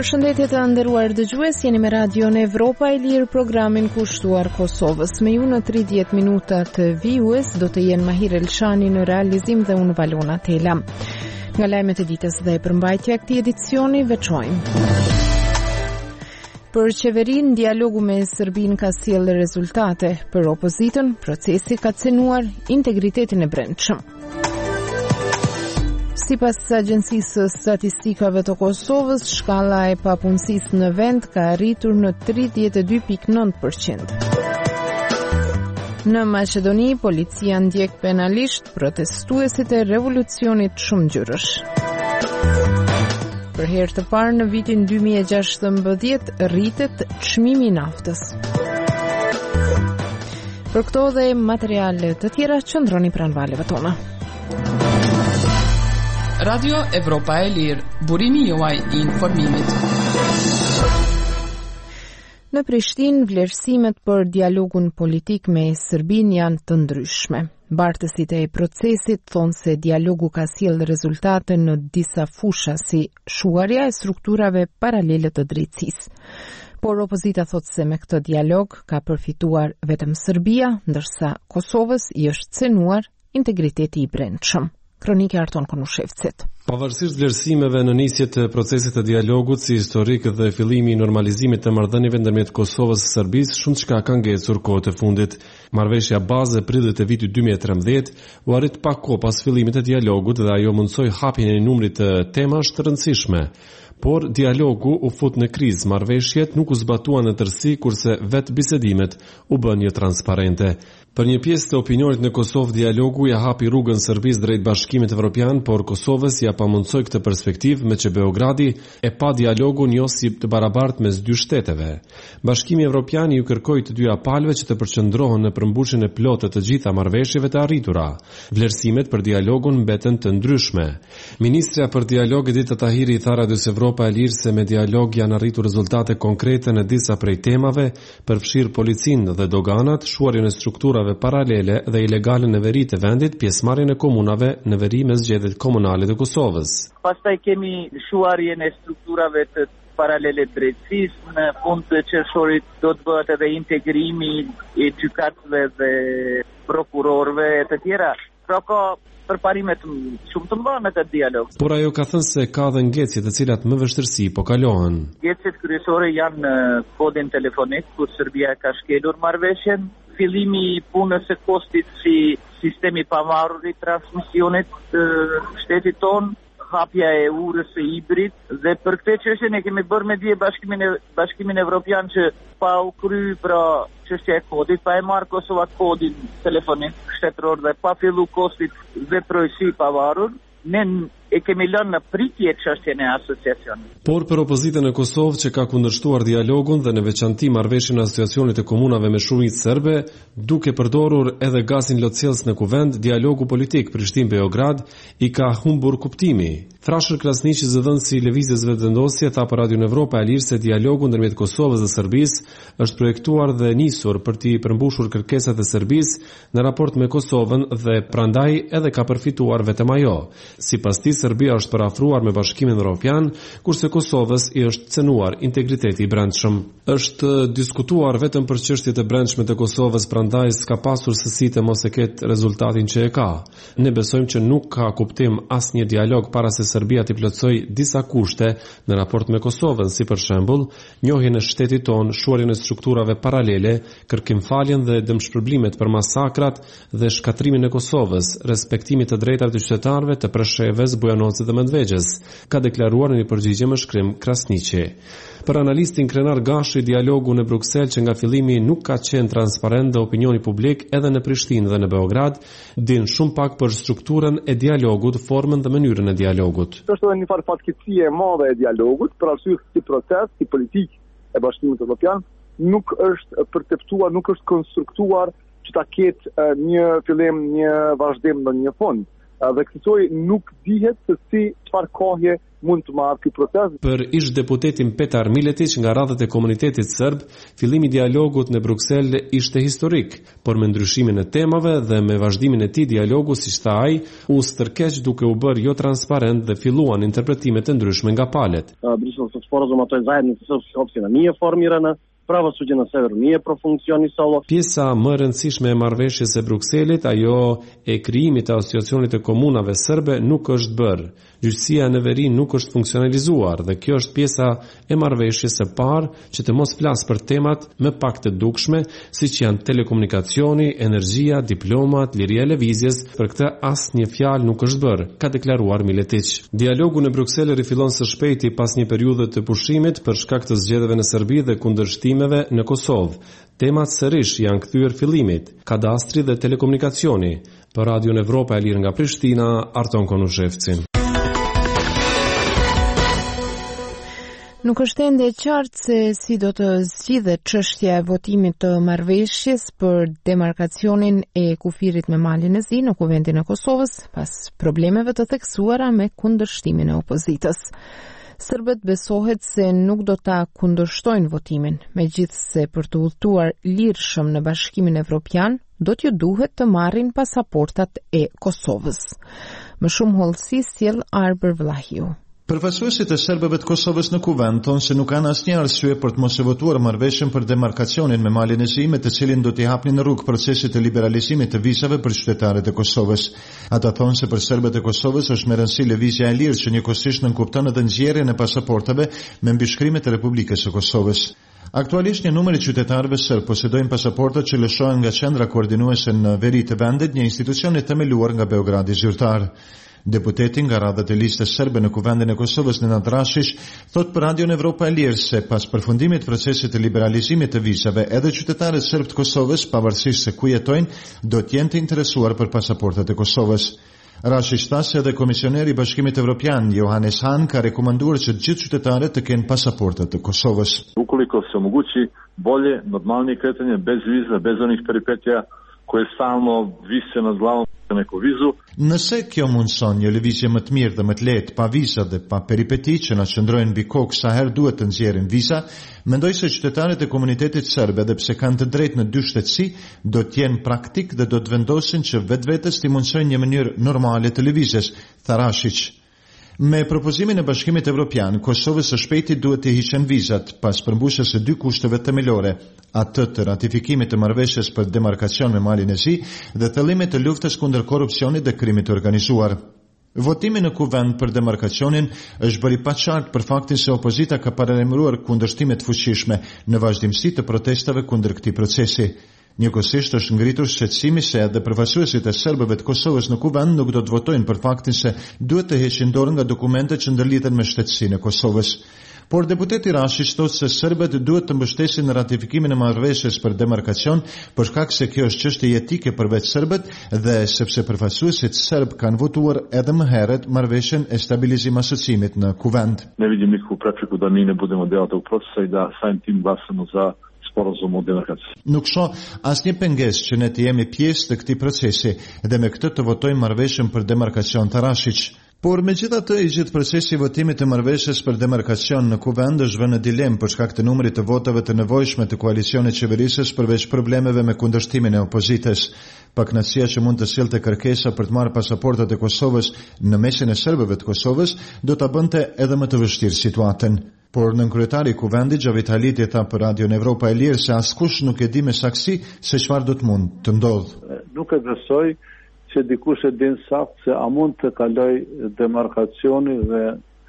Përshëndetje të nderuar dëgjues, jeni me Radion Evropa e Lirë, programin kushtuar Kosovës. Me ju në 30 minuta të vijues do të jenë Mahir Elshani në realizim dhe unë Valona Tela. Nga lajmet e ditës dhe përmbajtja e këtij edicioni veçojmë. Për qeverinë, dialogu me Serbinë ka sjellë rezultate. Për opozitën, procesi ka cenuar integritetin e brendshëm. Sipas Agjencisë së Statistikave të Kosovës, shkalla e papunësisë në vend ka arritur në 32.9%. Në Maqedoni, policia ndjek penalisht protestuesit e revolucionit shumëngjyrësh. Për herë të parë në vitin 2016 rritet çmimi i naftës. Për këto dhe materiale të tjera qëndroni pranë valeve tona. Radio Evropa e Lirë, burimi juaj i informimit. Në Prishtinë, vlerësimet për dialogun politik me Serbinë janë të ndryshme. Bartësit e procesit thonë se dialogu ka sjellë rezultate në disa fusha si shuarja e strukturave paralele të drejtësisë. Por opozita thotë se me këtë dialog ka përfituar vetëm Serbia, ndërsa Kosovës i është cenuar integriteti i brendshëm. Kronike Arton Konushevcit. Pavarësisht vlerësimeve në nisje të procesit të dialogut si historik dhe fillimi i normalizimit të marrëdhënieve ndërmjet Kosovës dhe Serbisë, shumë çka ka ngecur kohët e fundit. Marrëveshja bazë e prillit të vitit 2013 u arrit pak kohë pas fillimit të dialogut dhe ajo mundsoi hapjen e numrit të temash të rëndësishme. Por dialogu u fut në krizë, marrëveshjet nuk u zbatuan në tërësi, kurse vetë bisedimet u bën jo transparente. Për një pjesë të opinionit në Kosovë, dialogu ja hapi rrugën Serbisë drejt Bashkimit Evropian, por Kosovës ja pamundsoi këtë perspektivë me që Beogradi e pa dialogu njoh si të barabartë mes dy shteteve. Bashkimi Evropian ju kërkoi të dyja palëve që të përqendrohen në përmbushjen e plotë të gjitha marrëveshjeve të arritura. Vlerësimet për dialogun mbeten të ndryshme. Ministrja për dialog Edita Tahiri i tha Radios Evropa e Lirë se me dialog janë arritur rezultate konkrete në disa prej temave, përfshirë policinë dhe doganat, shuarjen e strukturave paralele dhe ilegale në veri të vendit, pjesëmarrjen e komunave në veri me zgjedhjet komunale të Kosovës. Pastaj kemi shuarjen e strukturave të paralele drejtësisë, në fund të qershorit do të bëhet edhe integrimi i gjykatëve dhe prokurorëve e të tjera. Pra ka përparimet shumë të mëdha në këtë dialog. Por ajo ka thënë se ka dhe ngecje të cilat më vështirësi po kalohen. Ngecjet kryesore janë në kodin telefonik, ku Serbia ka shkelur marrëveshjen, fillimi i punës së kostit si sistemi pavarur i transmisionit të shtetit tonë, hapja e urës së hibrid, dhe për këtë çështje ne kemi bërë me dje Bashkimin Evropian që pa u kry pra çështja e kodit, pa e marrë Kosova kodin telefonik shtetëror dhe pa fillu kostit veprojësi pavarur, ne e kemi lënë në pritje çështjen e asociacionit. Por për opozitën e Kosovë që ka kundërshtuar dialogun dhe në veçanti marrëveshjen e asociacionit të komunave me shumicë serbe, duke përdorur edhe gazin lotësielës në kuvend, dialogu politik Prishtinë-Beograd i ka humbur kuptimi. Frashër Krasniqi, zëdhënësi i lëvizjes vetëvendosje, tha për Radion Evropa e Lirë se dialogu ndërmjet Kosovës dhe Serbisë është projektuar dhe nisur për t'i përmbushur kërkesat e Serbisë në raport me Kosovën dhe prandaj edhe ka përfituar vetëm ajo. Sipas tij, Serbia është parafruar me Bashkimin Evropian, kurse Kosovës i është cenuar integriteti i brendshëm. Është diskutuar vetëm për çështjet e brendshme të Kosovës, prandaj s'ka pasur sësi të mos e ketë rezultatin që e ka. Ne besojmë që nuk ka kuptim asnjë dialog para se Serbia t'i plotësoj disa kushte në raport me Kosovën, si për shembull, njohjen e shtetit tonë, shuarjen e strukturave paralele, kërkimfaljen dhe dëmshpërblimet për masakrat dhe shkatrimin e Kosovës, respektimit të drejtave të qytetarëve, të Preshevës, Bujanocit dhe Medvegjës, ka deklaruar në një përgjigje me shkrim Krasniqi. Për analistin Krenar Gashi, dialogu në Bruksel që nga fillimi nuk ka qenë transparent dhe opinioni publik edhe në Prishtinë dhe në Beograd, din shumë pak për strukturën e dialogut, formën dhe mënyrën e dialogut. Është një farë fatkeqësie e madhe e dialogut, për arsye se si proces, si politik e Bashkimit Evropian nuk është përteptuar, nuk është konstruktuar që ta ketë një fillim, një vazhdim në një fund. Dhe kësaj nuk dihet se si çfarë kohë mund të marrë ky proces. Për ish deputetin Petar Miletić nga radhët e komunitetit serb, fillimi i dialogut në Bruksel ishte historik, por me ndryshimin e temave dhe me vazhdimin e tij dialogu, siç tha ai, u stërkeq duke u bërë jo transparent dhe filluan interpretime të ndryshme nga palët. Briselski sporazum o toj zajednici srpske opštine nije formirana. Pravosuđe na severu nije profunkcionisalo. Pjesa më e rëndësishme e marrëveshjes së Brukselit, ajo e krijimit të asociacionit të komunave serbe, nuk është bërë. Gjyqësia në veri nuk është funksionalizuar dhe kjo është pjesa e marrëveshjes së parë që të mos flas për temat më pak të dukshme, siç janë telekomunikacioni, energjia, diplomat, liria e lëvizjes. Për këtë asnjë fjalë nuk është bërë, ka deklaruar Miletić. Dialogu në Bruksel rifillon së shpejti pas një periudhe të pushimit për shkak të zgjedhjeve në Serbi dhe kundërshtimeve në Kosovë. Temat sërish janë kthyer fillimit, kadastri dhe telekomunikacioni. Për Radion Evropa e Lirë nga Prishtina, Arton Konushevci. Nuk është ende e qartë se si do të zgjidhet çështja e votimit të marrëveshjes për demarkacionin e kufirit me Malin e Zi në Kuvendin e Kosovës, pas problemeve të theksuara me kundërshtimin e opozitës. Serbët besohet se nuk do ta kundërshtojnë votimin, megjithse për të udhëtuar lirshëm në Bashkimin Evropian, do t'ju duhet të marrin pasaportat e Kosovës. Më shumë hollësi sjell Arber Vlahiu. Përfaqësuesit e serbëve të Kosovës në Kuvend thonë se nuk kanë asnjë arsye për të mos e votuar marrëveshjen për demarkacionin me Malin e Zi, me të cilin do t'i hapnin në rrugë procesit të liberalizimit të vizave për qytetarët e Kosovës. Ata thonë se për serbët e Kosovës është me rëndësi lëvizja e lirë që njëkohësisht nënkupton edhe nxjerrjen e pasaportave me mbishkrimet e Republikës së Kosovës. Aktualisht një numër i qytetarëve serb posedojnë pasaporta që lëshohen nga qendra koordinuese në veri të vendit, një institucion i themeluar nga Beogradi zyrtar. Deputeti nga radhët e listës serbe në Kuvendin e Kosovës, Nenad Rashish, thot për Radion Evropa e Lirë se pas përfundimit të procesit të liberalizimit të vizave, edhe qytetarët serb të Kosovës, pavarësisht se ku jetojnë, do të jenë të interesuar për pasaportat e Kosovës. Rashish tha se edhe komisioneri i Bashkimit Evropian, Johannes Hahn, ka rekomanduar që të gjithë qytetarët të kenë pasaportat të Kosovës. Ukoliko se omogući bolje, normalnije kretanje bez viza, bez onih peripetija koje stalno vise nad glavom neko vizu. Nëse kjo mundson një lëvizje më të mirë dhe më të lehtë pa viza dhe pa peripeti që na qëndrojnë mbi kokë sa herë duhet të nxjerrin viza, mendoj se qytetarët e komunitetit serb, edhe pse kanë të drejtë në dy shtetësi, do të jenë praktik dhe do të vendosin që vetvetes t'i mundsojnë një mënyrë normale të lëvizjes, tha Rashić. Me propozimin e Bashkimit Evropian, Kosovës së shpejti duhet të hiqen vizat pas përmbushjes së dy kushteve themelore, atë të ratifikimit të marrëveshjes për demarkacion me Malin e Zi dhe thellimit të luftës kundër korrupsionit dhe krimit të organizuar. Votimi në Kuvend për demarkacionin është bërë i paqartë për faktin se opozita ka paralajmëruar kundërshtime të fuqishme në vazhdimsi të protestave kundër këtij procesi. Njëkohësisht është ngritur shqetësimi se edhe përfaqësuesit e serbëve të Kosovës në Kuvend nuk do të votojnë për faktin se duhet të heqin dorë nga dokumentet që ndërlidhen me shtetësinë e Kosovës. Por deputeti Rashić thotë se serbët duhet të mbështesin në ratifikimin e marrëveshjes për demarkacion, për shkak se kjo është çështje jetike për vetë serbët dhe sepse përfaqësuesit serb kanë votuar edhe më herët marrëveshjen e stabilizimit asociimit në Kuvend. Ne vidim nikakvu prepreku da mi ne budemo deo tog procesa i da samim tim glasamo za sporazum o demarkaciji. Nuk shoh asnjë pengesë që ne të jemi pjesë të këtij procesi dhe me këtë të votojmë marrëveshjen për demarkacion, tha Rashić. Por megjithatë, i gjithë procesi i votimit të marrëveshjes për demarkacion në Kuvend është vënë në dilemë për shkak të numrit të votave të nevojshme të koalicionit qeverisës përveç problemeve me kundërshtimin e opozitës. Pakënaqësia që mund të sillte kërkesa për të marrë pasaportat e Kosovës në mesin e serbëve të Kosovës do ta bënte edhe më të vështirë situatën. Por nënkryetari i Kuvendit Xhavit Haliti tha për Radion Evropa e Lirë se askush nuk e di me saktësi se çfarë do të mund të ndodhë. Nuk e besoj që dikush e din saktë se a mund të kaloj demarkacioni dhe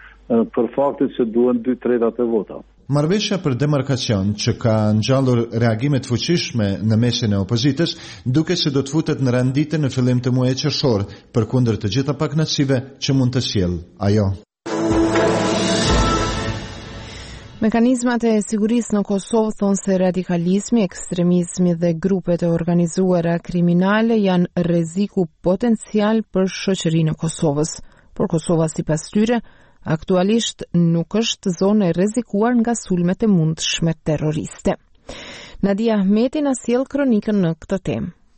për faktin se duhen 2/3 e votave. Marrëveshja për demarkacion që ka ngjallur reagime të fuqishme në mesin e opozitës, duket se do të futet në renditje në fillim të muajit qershor, përkundër të gjitha pakënaqësive që mund të sjellë ajo. Mekanizmat e sigurisë në Kosovë thonë se radikalizmi, ekstremizmi dhe grupet e organizuara kriminale janë rreziku potencial për shoqërinë e Kosovës. Por Kosova sipas tyre aktualisht nuk është zonë e rrezikuar nga sulmet e mundshme terroriste. Nadia Ahmeti na sjell kronikën në këtë temë.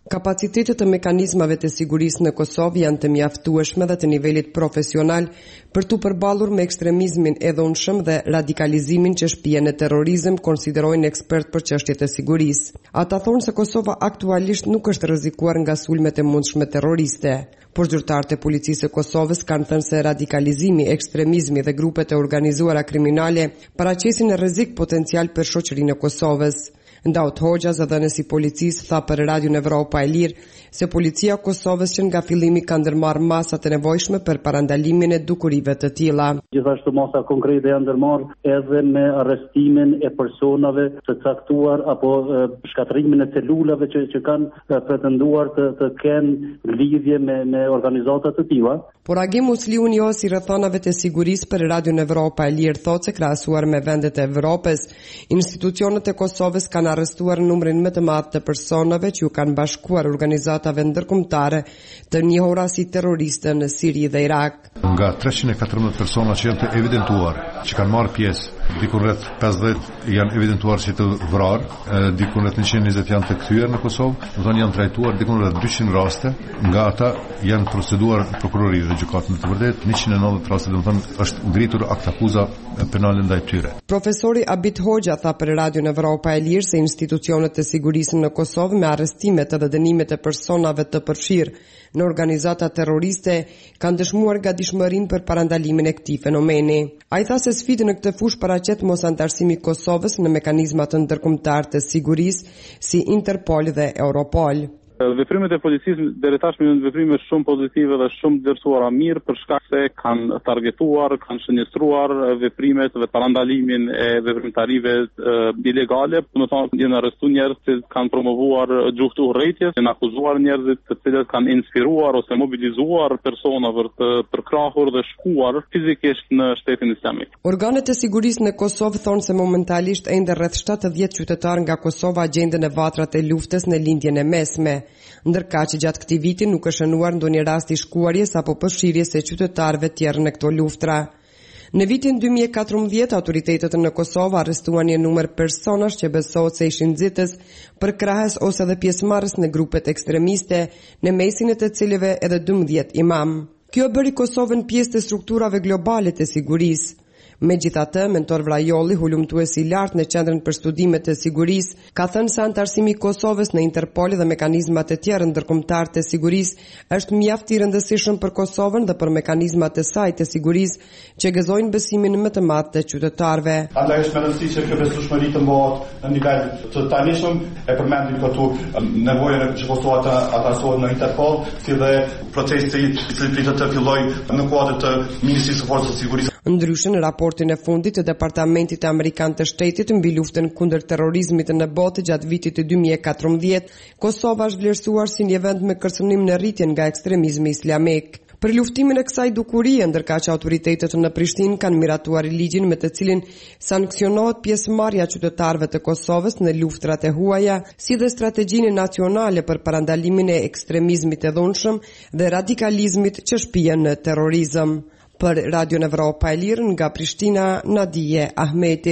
Kapacitetet e mekanizmave të sigurisë në Kosovë janë të mjaftueshme dhe të nivelit profesional për të përballur me ekstremizmin e dhunshëm dhe radikalizimin që shpihen në terrorizëm, konsiderojnë ekspert për çështjet e sigurisë. Ata thonë se Kosova aktualisht nuk është rrezikuar nga sulmet e mundshme terroriste. Por zyrtarët e policisë së Kosovës kanë thënë se radikalizimi, ekstremizmi dhe grupet e organizuara kriminale paraqesin rrezik potencial për shoqërinë e Kosovës. Ndaut Hoxha, zëdhënësi i policisë, tha për Radion Evropa e Lirë se policia e Kosovës që nga fillimi ka ndërmarrë masat e nevojshme për parandalimin e dukurive të tilla. Gjithashtu masa konkrete janë ndërmarrë edhe me arrestimin e personave të caktuar apo shkatrimin e celulave që kanë pretenduar të kenë lidhje me organizata të tilla. Por Agim Musliu njohës i rrethonave të sigurisë për Radion Evropa e Lirë thotë se krahasuar me vendet e Evropës, institucionet e Kosovës kanë arrestuar numrin më të madh të personave që u kanë bashkuar organizatave ndërkombëtare të njohura si terroristë në Siri dhe Irak. Nga 314 persona që janë të evidentuar, që kanë marrë pjesë, diku rreth 50 janë evidentuar si të vrarë, diku rreth 120 janë të kthyer në Kosovë, do thonë janë trajtuar diku rreth 200 raste, nga ata janë proceduar prokurori dhe gjykatën të vërtetë 190 raste, do thonë është ngritur akt akuza penale ndaj tyre. Profesori Abit Hoxha tha për Radion Evropa e Lirë se institucionet e sigurisë në Kosovë me arrestimet dhe dënimet e personave të përfshirë në organizata terroriste kanë dëshmuar gatishmërinë për parandalimin e këtij fenomeni. Ai tha se sfida në këtë fushë paraqet mosantarësimi i Kosovës në mekanizma të ndërkombëtar të sigurisë si Interpol dhe Europol. Veprimet e policisë deri tashmë janë veprime shumë pozitive dhe shumë vlerësuara mirë për shkak se kanë targetuar, kanë shënjestruar veprimet dhe parandalimin e veprimtarive ilegale. Do të thonë janë arrestuar njerëz që kanë promovuar gjuhë të urrëties, janë akuzuar njerëzit të cilët kanë inspiruar ose mobilizuar persona për të përkrahur dhe shkuar fizikisht në Shtetin Islamik. Organet e sigurisë në Kosovë thonë se momentalisht ende rreth 70 qytetarë nga Kosova gjenden në vatrat e luftës në lindjen e mesme. Ndërka që gjatë këtij viti nuk është shënuar ndonjë rast i shkuarjes apo përfshirjes së qytetarëve tjerë në këto luftra. Në vitin 2014, autoritetet në Kosovë arrestuan një numër personash që besohet se ishin nxitës, përkrahës ose edhe pjesëmarrës në grupet ekstremiste, në mesin e të cilëve edhe 12 imam. Kjo bëri Kosovën pjesë të strukturave globale të sigurisë. Megjithatë, mentor Vrajolli, hulumtuesi i lartë në Qendrën për Studime të Sigurisë, ka thënë se antarësimi i Kosovës në Interpol dhe mekanizmat e tjerë ndërkombëtar të sigurisë është mjaft i rëndësishëm për Kosovën dhe për mekanizmat e saj të sigurisë që gëzojnë besimin më të madh të qytetarëve. Andaj është me rëndësi që kjo besueshmëri të mbahet në nivel të tanishëm, e përmendim këtu nevojën që Kosova të antarësohet në Interpol, si dhe procesi i cili pritet të fillojë në kuadër të Ministrisë së Forcave të Sigurisë. Ndryshe, në raportin e fundit të Departamentit Amerikan të Shtetit mbi luftën kundër terrorizmit në botë gjatë vitit të 2014, Kosova është vlerësuar si një vend me kërcënim në rritjen nga ekstremizmi islamik. Për luftimin e kësaj dukurie, ndërka që autoritetet në Prishtinë kanë miratuar ligjin me të cilin sanksionohet pjesëmarrja e qytetarëve të Kosovës në luftrat e huaja, si dhe strategjinë nacionale për parandalimin e ekstremizmit të dhunshëm dhe radikalizmit që shpihen në terrorizëm. Për Radion Evropa e Lirë nga Prishtina, Nadije Ahmeti.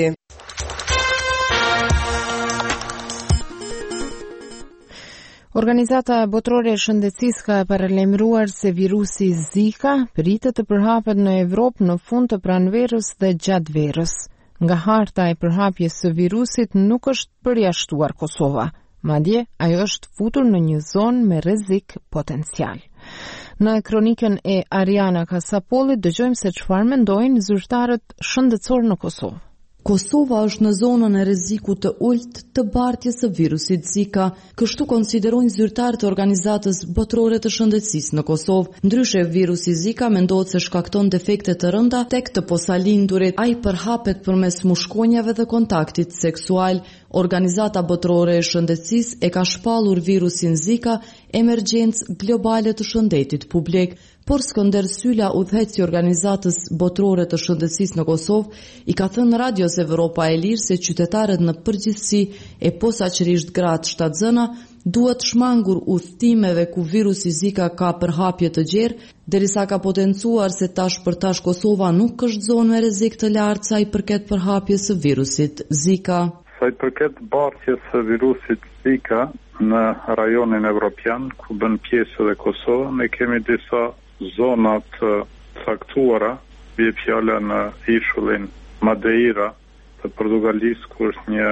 Organizata botërore e shëndetësisë ka paralajmëruar se virusi Zika pritet të përhapet në Evropë në fund të pranverës dhe gjatë verës. Nga harta e përhapjes së virusit nuk është përjashtuar Kosova, madje ajo është futur në një zonë me rrezik potencial. Në kronikën e Ariana Kasapolit dëgjojmë se çfarë mendojnë zyrtarët shëndetësor në Kosovë. Kosova është në zonën e rrezikut të ulët të bartjes së virusit Zika, kështu konsiderojnë zyrtarët e Organizatës Botërore të Shëndetësisë në Kosovë. Ndryshe, virusi Zika mendohet se shkakton defekte të rënda tek të posalindurit. Ai përhapet përmes mushkonjave dhe kontaktit seksual. Organizata Botërore e Shëndetësisë e ka shpallur virusin Zika emergjencë globale të shëndetit publik. Por Skënder Syla, udhëheqësi i Organizatës Botërore të Shëndetësisë në Kosovë, i ka thënë Radios Evropa e Lirë se qytetarët në përgjithësi e posaçërisht gratë shtatzëna duhet shmangur udhëtimeve ku virusi Zika ka përhapje të gjerë, derisa ka potencuar se tash për tash Kosova nuk është zonë me rrezik të lartë sa i përket përhapjes së virusit Zika. Sa i përket bartjes së virusit Zika në rajonin evropian, ku bën pjesë edhe Kosova, ne kemi disa zona të caktuara, bie fjala në ishullin Madeira të Portugalisë, ku është një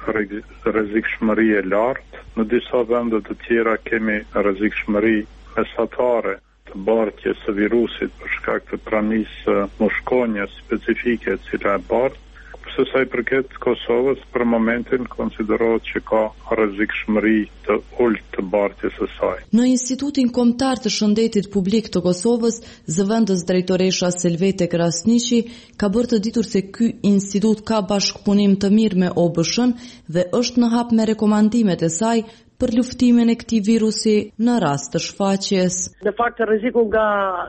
rrezikshmëri e lartë. Në disa vende të tjera kemi rrezikshmëri mesatare të bartjes së virusit për shkak të pranisë mushkonje specifike e cila e bartë. Përse sa i përket Kosovës, për momentin konsiderohet që ka rrezikshmëri të ulët të bartjes së saj. Në Institutin Kombëtar të Shëndetit Publik të Kosovës, zëvendës drejtoresha Selvete Krasniqi ka bërë të ditur se ky institut ka bashkëpunim të mirë me OBSH-n dhe është në hap me rekomandimet e saj për luftimin e këtij virusi në rast të shfaqjes. Në fakt rreziku nga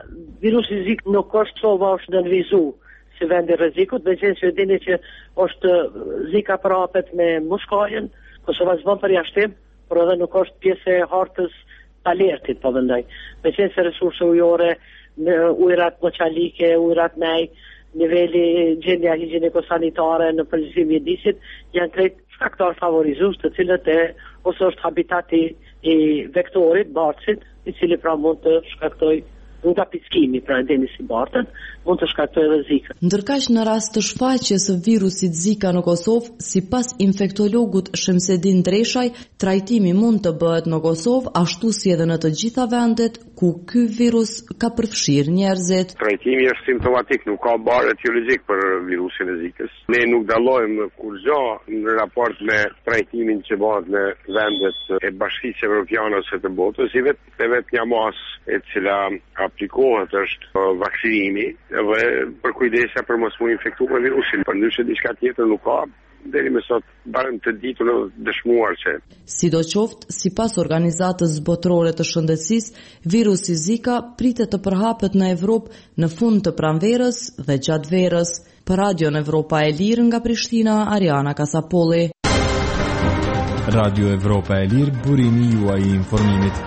virusi Zika në Kosovë është nënvizu si vendi rrezikut, me qenë që dini që është Zika prapet me mushkojën, Kosova s'bën përjashtim, por edhe nuk është pjesë e hartës të alertit, po mendoj. Me qenë se resurse ujore, në ujërat moçalike, ujërat nej, niveli gjendja higjieniko-sanitare në përgjithësi mjedisit janë krejt faktor favorizues, të cilët ose është habitati i vektorit, bartësit, i cili pra mund të shkaktoj nga pickimi, pra endemi si bartën, mund të shkaktoj edhe Zika. Ndërkaq në rast të shfaqjes së virusit Zika në Kosovë, sipas infektologut Shemsedin Dreshaj, trajtimi mund të bëhet në Kosovë ashtu si edhe në të gjitha vendet ku ky virus ka përfshirë njerëzit. Trajtimi është simptomatik, nuk ka barë etiologjik për virusin e Zikës. Ne nuk dallojmë kurrë në raport me trajtimin që bëhet në vendet e Bashkisë Evropiane ose të botës, si vetë një masë e cila aplikohet është vaksinimi dhe për kujdesja për mos u infektuar me virusin, përndryshe diçka tjetër nuk ka. Deri më sot barem të ditur në dëshmuar që. Sidoqoftë, sipas organizatës botërore të shëndetësisë, virusi Zika pritet të përhapet në Evropë në fund të pranverës dhe gjatë verës. Për Radion Evropa e Lirë nga Prishtina, Ariana Kasapolli. Radio Evropa e Lirë, burimi juaj i informimit.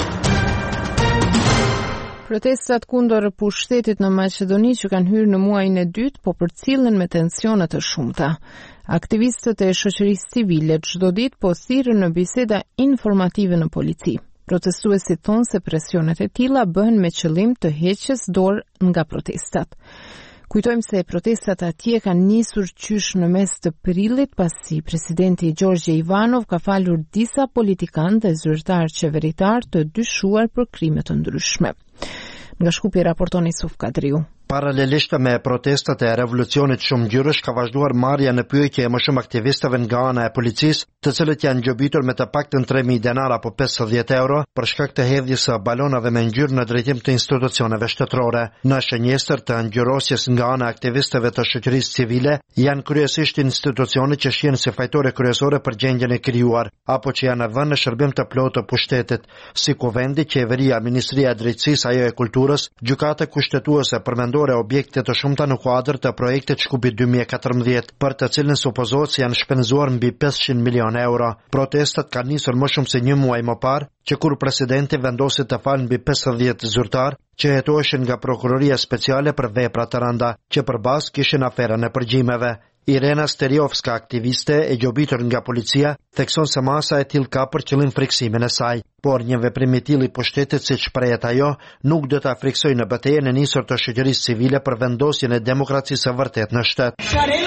Protestat kundër pushtetit në Maqedoni që kanë hyrë në muajin e dytë po përcillen me tensione të shumta. Aktivistët e shoqërisë civile çdo ditë po thirrën në biseda informative në polici. Protestuesit thonë se presionet e tilla bëhen me qëllim të heqjes dorë nga protestat. Kujtojmë se protestat atje kanë nisur qysh në mes të prillit pasi presidenti Gjorgje Ivanov ka falur disa politikanë dhe zyrtar qeveritar të dyshuar për krime të ndryshme. Nga Shkupi raporton Isuf Kadriu. Paralelisht me protestat e revolucionit shumëngjyrësh ka vazhduar marrja në pyetje e më shumë aktivistëve nga ana e policisë, të cilët janë gjobitur me të paktën 3.000 denar apo 50 euro për shkak të hedhjes së balonave me ngjyrë në drejtim të institucioneve shtetërore. Në shënjestër të ngjyrosjes nga ana e aktivistëve të shoqërisë civile janë kryesisht institucionet që shihen si fajtore kryesore për gjendjen e krijuar apo që janë vënë në shërbim të plotë të pushtetit, si Kuvendi, Qeveria, Ministria e Drejtësisë, ajo e Kulturës, gjykata kushtetuese për objekte të shumta në kuadër të projektit Shkupi 2014, për të cilën supozohet se janë shpenzuar mbi 500 milion euro. Protestat kanë nisur më shumë se një muaj më parë, që kur presidenti vendosi të falë mbi 50 zyrtar që hetoheshin nga prokuroria speciale për vepra të rënda, që përballë kishin aferën e përgjimeve. Irena Steriovska, aktiviste e gjobitur nga policia, thekson se masa e tillë ka për qëllim friksimin e saj, por një veprim i tillë i pushtetit siç prehet ajo, nuk do ta friksojë në betejën e nisur të shoqërisë civile për vendosjen e demokracisë së vërtet në shtet.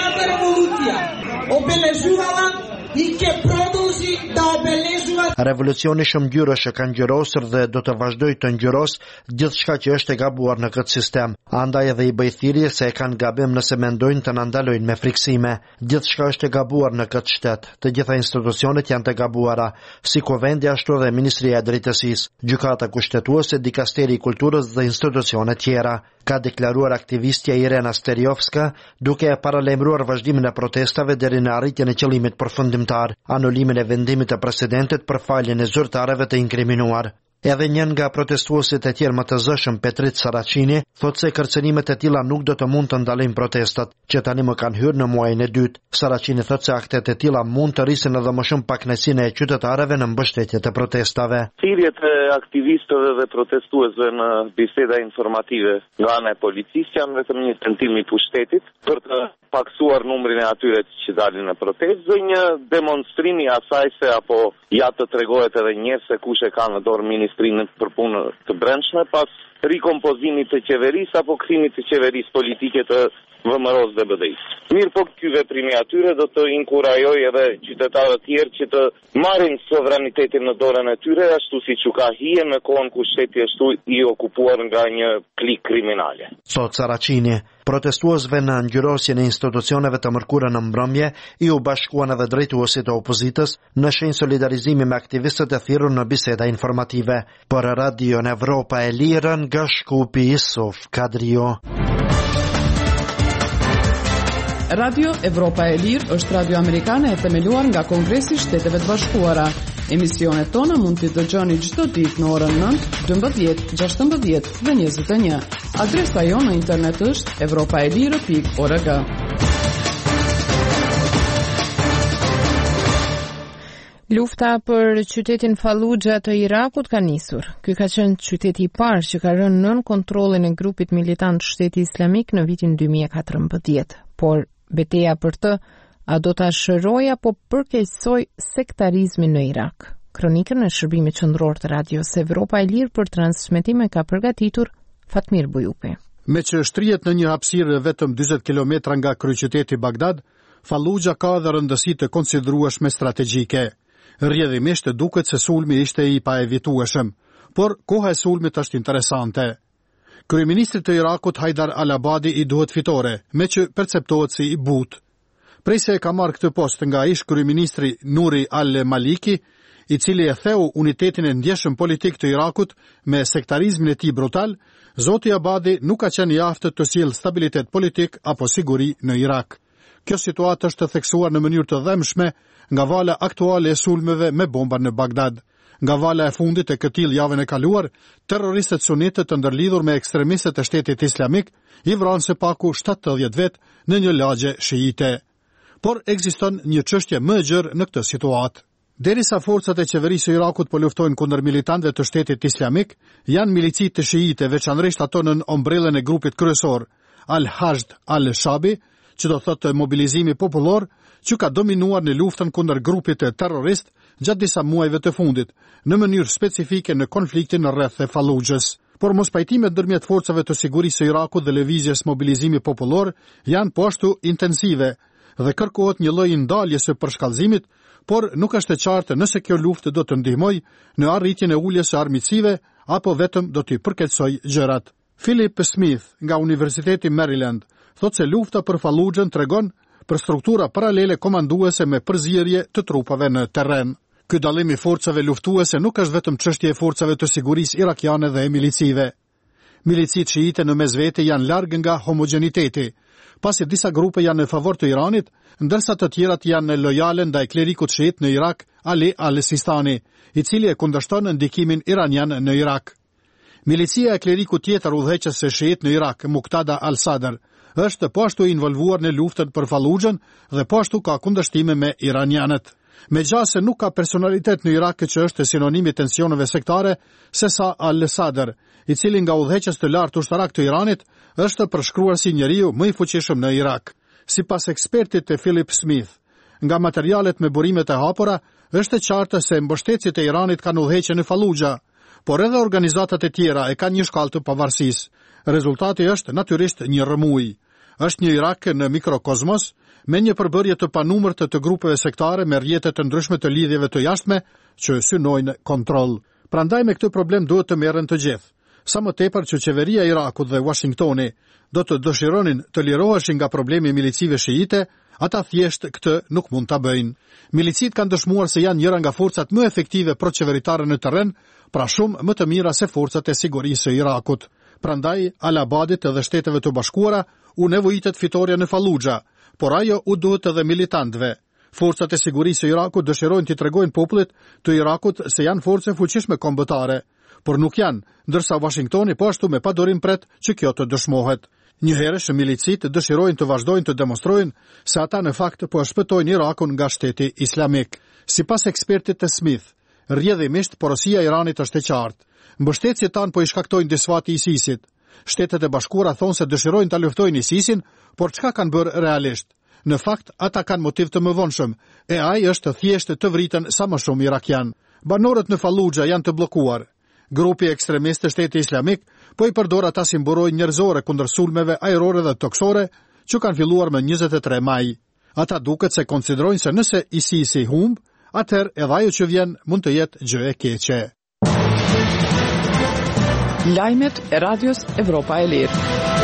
Revolucioni shumëngjyrësh e ka ngjyrosur dhe do të vazhdojë të ngjyrosë gjithçka që është e gabuar në këtë sistem. Andaj edhe i bëj thirrje se e kanë gabim nëse mendojnë të na ndalojnë me friksime. Gjithçka është e gabuar në këtë shtet. Të gjitha institucionet janë të gabuara, si Kuvendi ashtu edhe Ministria e Drejtësisë, Gjykata Kushtetuese, Dikasteri i Kulturës dhe institucione tjera, ka deklaruar aktivistja Irena Steriovska, duke e paralajmëruar vazhdimin e protestave deri në arritjen e qëllimit përfundimtar, anulimin e vendimit të presidentit për faljen e zyrtarëve të inkriminuar. Edhe një nga protestuesit e tjerë më të zëshëm, Petrit Saracini, thot se kërcënimet e tilla nuk do të mund të ndalojnë protestat, që tani më kanë hyrë në muajin e dytë. Saracini thot se aktet e tilla mund të rrisin edhe më shumë pakënaqësinë e qytetarëve në mbështetje të protestave. Thirrjet e aktivistëve dhe protestuesve në biseda informative nga ana e policisë janë vetëm një tentim i pushtetit për të paksuar numrin e atyre që dalin në protestë, dhe një demonstrim i asaj se apo ja të tregohet edhe njerë se kush e ka në dorë ministrinë për punë të brendshme pas rikompozimit të qeverisë apo kthimit të qeverisë politike të VMRO-s dhe BDI-s. Mirë po ky veprim i atyre do të inkurajoj edhe qytetarët tjerë që të marrin sovranitetin në dorën e tyre, ashtu siç u ka hije në kohën kur shteti ashtu i okupuar nga një klik kriminale. Thot Saracini. Protestuesve në ngjyrosjen e institucioneve të mërkura në mbrëmje i u bashkuan edhe drejtuesit e opozitës në shenjë solidarizimi me aktivistët e thirrur në biseda informative. Për Radio Evropa e Lirë nga Shkupi Isuf Kadrio. Radio Evropa e Lirë është radio amerikane e themeluar nga Kongresi i Shteteve të Bashkuara. Emisionet tona mund t'i dëgjoni çdo ditë në orën 9, 12, 16 dhe 21. Adresa jonë në internet është europaelire.org. Lufta për qytetin Fallujah të Irakut ka nisur. Ky ka qenë qyteti i parë që ka rënë nën kontrollin e grupit militant Shteti Islamik në vitin 2014. Por betejë për të a do ta shëroj apo përkeqësoj sektarizmin në Irak? Kronikën e shërbimit qendror të Radios Evropa e Lirë për transmetim ka përgatitur Fatmir Bujupi. Me që shtrihet në një hapësirë vetëm 40 kilometra nga kryeqyteti Bagdad, Fallujah ka edhe rëndësi të konsiderueshme strategjike. Rrjedhimisht duket se sulmi ishte i paevitueshëm, por koha e sulmit është interesante. Kryeministri të Irakut Haidar al-Abadi i duhet fitore, me që perceptohet si i butë. Prej se ka marrë këtë post nga ish kryeministri Nuri al-Maliki, i cili e theu unitetin e ndjeshëm politik të Irakut me sektarizmin e tij brutal, Zoti Abadi nuk ka qenë i aftë të sjellë stabilitet politik apo siguri në Irak. Kjo situatë është theksuar në mënyrë të dhëmshme nga vala aktuale e sulmeve me bomba në Bagdad. Nga vala e fundit e këtij javën e kaluar, terroristët sunite të ndërlidhur me ekstremistët e Shtetit Islamik i vranë së paku 70 vet në një lagje shiite. Por ekziston një çështje më e gjerë në këtë situatë. Derisa forcat e qeverisë së Irakut po luftojnë kundër militantëve të Shtetit Islamik, janë milicit të shiite, veçanërisht ato në ombrellën e grupit kryesor Al-Hashd al-Shabi, që do thotë mobilizimi popullor, që ka dominuar në luftën kundër grupit terrorist gjatë disa muajve të fundit, në mënyrë specifike në konfliktin rreth Fallujahs. Por mospajtimet ndërmjet forcave të sigurisë së Irakut dhe lëvizjes mobilizimi popullor janë po ashtu intensive dhe kërkohet një lloj ndalje së përshkallëzimit, por nuk është e qartë nëse kjo luftë do të ndihmojë në arritjen e uljes së armiqësive apo vetëm do t'i përkeqësojë gjërat. Philip Smith nga Universiteti Maryland thotë se lufta për Fallujahn tregon për struktura paralele komanduese me përzierje të trupave në terren. Ky dallim i forcave luftuese nuk është vetëm çështje e forcave të sigurisë irakiane dhe e milicive. Milicit shiite në mesvete janë larg nga homogeniteti, pasi disa grupe janë në favor të Iranit, ndërsa të tjerat janë lojale ndaj klerikut shiit në Irak, Ali al-Sistani, i cili e kundërshton ndikimin iranian në Irak. Milicia e klerikut tjetër udhëheqës së shiit në Irak, Muqtada al-Sadr, është po ashtu involvuar në luftën për Fallujahn dhe po ashtu ka kundërshtime me iranianët. Megjithëse nuk ka personalitet në Irak që është sinonim i tensioneve sektare, sesa al-Sadr, i cili nga udhëheqës të lartë ushtarak të Iranit, është përshkruar si njeriu më i fuqishëm në Irak. Sipas ekspertit të Philip Smith, nga materialet me burimet e hapura, është e qartë se mbështetësit e Iranit kanë udhëheqje në Fallujah, por edhe organizatat e tjera e kanë një shkallë të pavarësisë. Rezultati është natyrisht një rrëmuj. Është një Irak në mikrokozmos, me një përbërje të panumërt të grupeve sektare me rrjete të ndryshme të lidhjeve të jashtme që synojnë kontroll. Prandaj me këtë problem duhet të merren të gjithë. Sa më tepër që qeveria e Irakut dhe Washingtoni do të dëshironin të liroheshin nga problemi milicive shiite, ata thjesht këtë nuk mund ta bëjnë. Milicit kanë dëshmuar se janë njëra nga forcat më efektive proqeveritare në terren, pra shumë më të mira se forcat e sigurisë së Irakut. Prandaj al-Abadit dhe Shteteve të Bashkuara u nevojitet fitoria në Fallujah, por ajo u duhet edhe militantëve. Forcat e sigurisë së Irakut dëshirojnë t'i tregojnë popullit të Irakut se janë force fuqishme kombëtare, por nuk janë, ndërsa Washingtoni po ashtu me padorim pret që kjo të dëshmohet. Njëherësh milicit dëshirojnë të vazhdojnë të demonstrojnë se ata në fakt po shpëtojnë Irakun nga Shteti Islamik. Sipas ekspertit të Smith, rrjedhimisht porosia e Iranit është e qartë. Mbështetësit tanë po i shkaktojnë disfati ISIS-it. Shtetet e Bashkuara thonë se dëshirojnë ta luftojnë ISIS-in, por çka kanë bërë realisht? Në fakt, ata kanë motiv të mëvonshëm, e ai është thjesht të vritën sa më shumë irakian. Banorët në Fallujah janë të bllokuar. Grupi ekstremist të Shtetit Islamik po I përdor ata si mburojë njerëzore kundër sulmeve ajrore dhe toksore që kanë filluar me 23 maj. Ata duket se konsiderojnë se nëse ISIS-i humb, atëherë edhe ajo që vjen mund të jetë gjë e keqe. Lajmet e Radios Evropa e Lirë.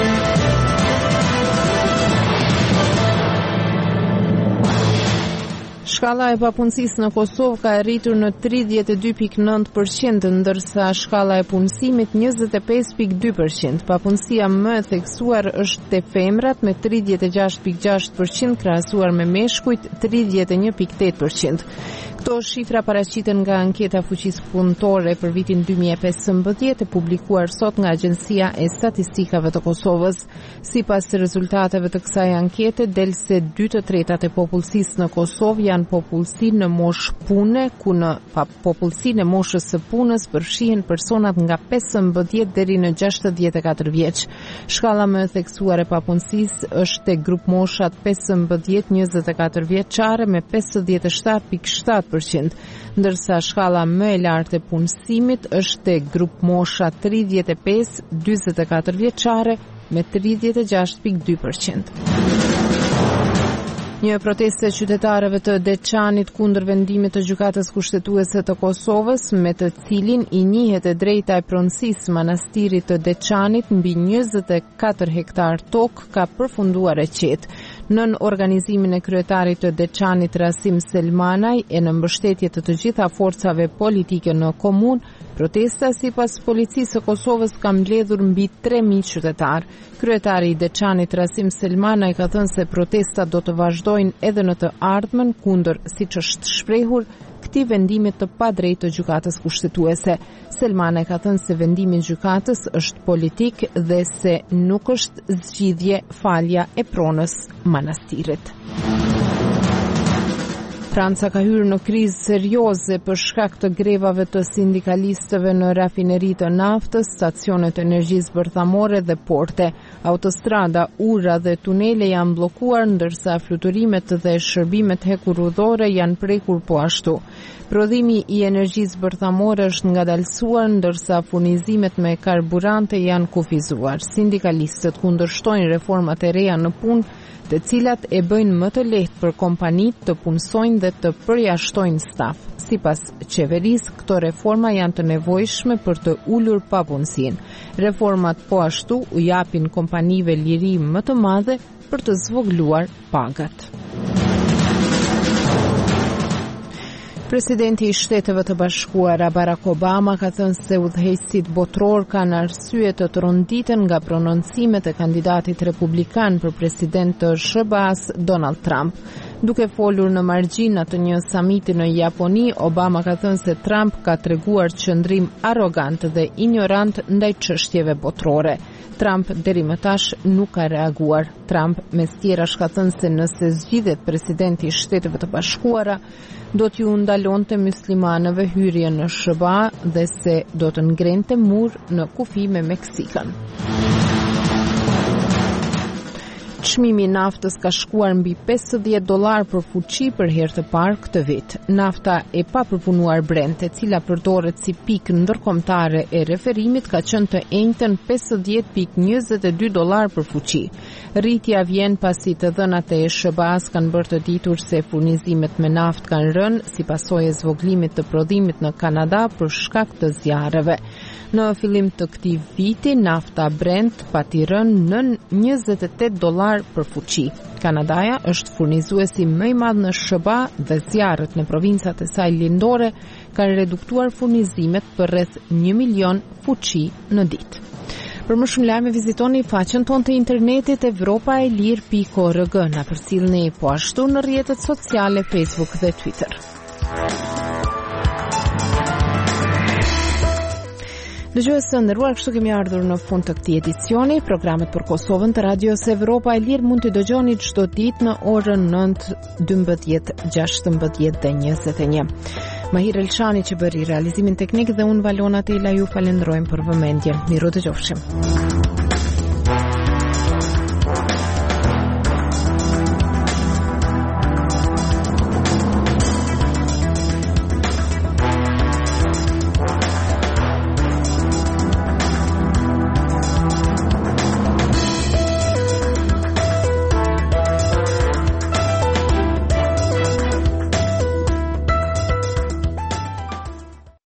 Shkalla e papunësisë në Kosovë ka arritur në 32.9%, ndërsa shkalla e punësimit 25.2%. Papunësia më e theksuar është te femrat me 36.6% krahasuar me meshkujt 31.8%. Këto shifra paraqiten nga anketa fuqisë punëtore për vitin 2015 e publikuar sot nga Agjencia e Statistikave të Kosovës. Sipas rezultateve të kësaj ankete, del se 2/3 e popullsisë në Kosovë janë popullsi në moshë pune, ku në popullsinë e moshës së punës përfshihen personat nga 15 deri në 64 vjeç. Shkalla më e theksuar e papunësisë është te grup moshat 15-24 vjeçare me 57.7%, ndërsa shkalla më e lartë e punësimit është te grup mosha 35-44 vjeçare me 36.2%. Një protestë e qytetarëve të Deçanit kundër vendimit të Gjykatës Kushtetuese të Kosovës, me të cilin I njihet e drejta e pronësisë manastirit të Deçanit mbi 24 hektar tokë, ka përfunduar e qetë. Nën organizimin e kryetarit të Deçanit Rasim Selmanaj e në mbështetje të gjitha forcave politike në komunë, protesta sipas policisë së Kosovës ka mbledhur mbi 3.000 qytetar. Kryetari I Deçanit Rasim Selmanaj ka thënë se protestat do të vazhdojnë edhe në të ardhmen kundër, siç është shprehur, këtij vendimit të padrejtë të Gjykatës Kushtetuese. Selmanaj ka thënë se vendimi I gjykatës është politik dhe se nuk është zgjidhje falja e pronës manastirit. Franca ka hyrë në krizë serioze për shkak të grevave të sindikalistëve në rafineri të naftës, stacionet energjisë bërthamore dhe porte. Autostrada, ura dhe tunele janë bllokuar, ndërsa fluturimet dhe shërbimet hekurudhore janë prekur po ashtu. Prodhimi I energjisë bërthamore është ngadalësuar, ndërsa furnizimet me karburante janë kufizuar. Sindikalistët kundërshtojnë reformat e reja në punë, të cilat e bëjnë më të lehtë për kompanitë të punësojnë dhe të përjashtojnë staf. Sipas qeverisë, këto reforma janë të nevojshme për të ulur papunësinë. Reformat po ashtu u japin kompanive liri më të madhe për të zvogluar pagat. Presidenti I Shteteve të Bashkuara Barack Obama ka thënë se udhëheqësit botror kanë arsye të tronditen nga prononcimet e kandidatit republikan për president të SBA-s Donald Trump. Duke folur në margjina të një samiti në Japoni, Obama ka thënë se Trump ka treguar qëndrim arrogant dhe ignorant ndaj çështjeve botrore. Trump deri më tash nuk ka reaguar. Trump mes tjerash ka thënë se nëse zgjidhet presidenti I Shteteve të Bashkuara, do t'ju ndalonte muslimanëve hyrje në SBA dhe se do të ngrente mur në kufi me Meksikën. Çmimi I naftës ka shkuar mbi $50 për fuqi për herë të parë këtë vit. Nafta e papërpunuar Brent, e cila përdoret si pikë ndërkombëtare e referimit, ka qenë të enjtën $50.22 për fuqi. Rritja vjen pasi të dhënat e SBA-s kanë bërë të ditur se furnizimet me naftë kanë rënë si pasojë e zvoglimit të prodhimit në Kanada për shkak të zjarreve. Në fillim të këtij viti, nafta Brent pati rënë në $28 për fuqi. Kanadaja është furnizuesi më I madh në SBA dhe zjarret në provincat e saj lindore kanë reduktuar furnizimet për rreth 1 milion fuqi në ditë. Për më shumë lajme vizitoni faqen tonë të internetit evropaelir.org. Na përcjellni po ashtu në rrjetet sociale Facebook dhe Twitter. Dëgjues të nderuar, kështu kemi ardhur në fund të këtij edicioni. Programet për Kosovën të Radios Evropa e Lirë mund t'i dëgjoni çdo ditë në orën 9, 12, 16 dhe 21. Mahir Elshani që bëri realizimin teknik dhe unë Valona Tela ju falenderojmë për vëmendje. Miru dëgjofshim.